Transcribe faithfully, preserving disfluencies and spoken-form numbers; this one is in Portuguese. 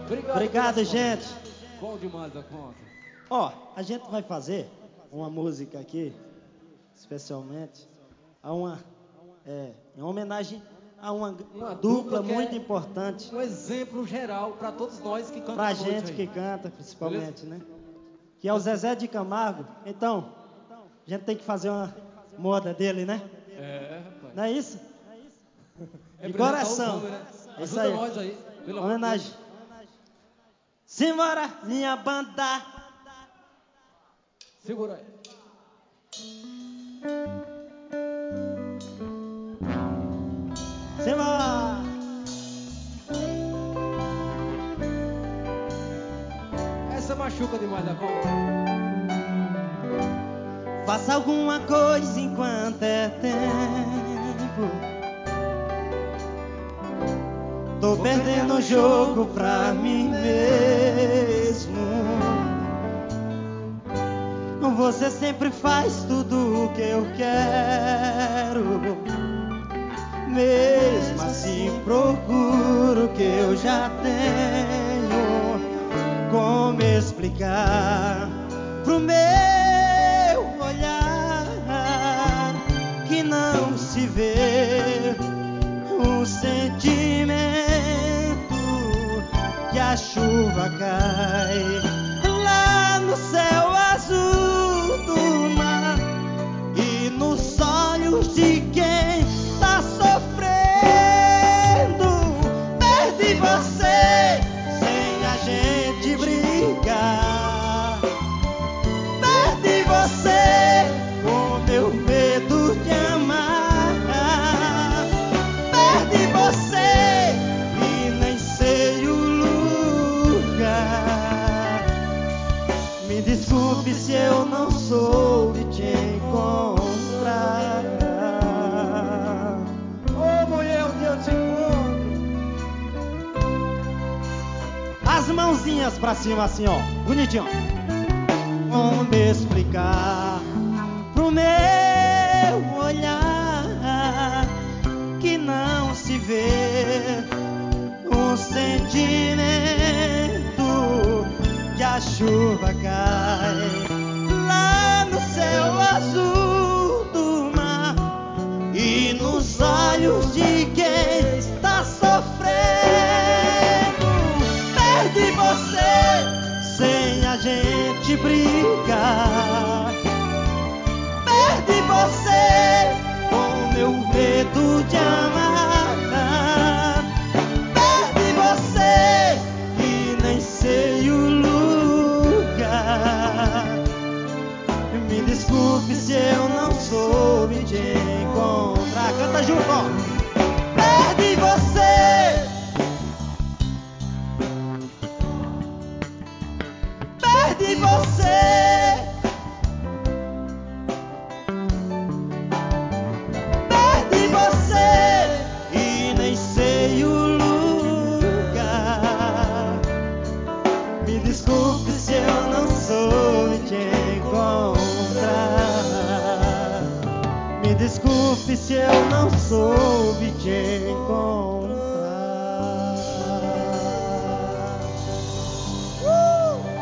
Obrigado, Obrigado, gente. Bom demais a conta. Ó, a gente vai fazer uma música aqui, especialmente, a uma, é, em homenagem a uma, Uma dupla, dupla que muito é importante. Um exemplo geral para todos nós que cantamos. Pra à noite gente aí. que canta, principalmente, Beleza? né? Que é o Zezé de Camargo. Então, a gente tem que fazer uma moda dele, né? É, rapaz. Não é isso? É De apresentar coração. os homens, né? É isso Ajuda aí. nós aí. Pelo amor de Homenagem. Deus. Simbora, minha banda. Segura aí. Simbora. Essa machuca demais a conta. Faça alguma coisa enquanto é tempo. Tô perdendo o jogo pra mim mesmo. Você sempre faz tudo o que eu quero. Mesmo assim procuro o que eu já tenho. Como explicar pro meu olhar que não se vê um sentimento que a chuva cai lá no céu azul do mar e nos olhos de quem tá sofrendo. Perdi você sem a gente brigar. Perdi você com meu medo de amar. Perdi você e nem sei o lugar. Me desculpe se eu não soube te encontrar. Ô mulher, um dia eu te encontro. As mãozinhas pra cima assim, ó, bonitinho. Como explicar pro meu olhar que não se vê um sentimento que a chuva cai lá no céu azul do mar e nos olhos de quem está sofrendo. Perdi você sem a gente brigar. Perdi você com meu medo de amar. Perdi você e nem sei o lugar. Me desculpe se eu não soube te encontrar. Canta junto, ó. Perdi você. Perdi você. Perdi você e nem sei o lugar. Me desculpe se eu não soube te encontrar. Me desculpe se eu não soube te encontrar.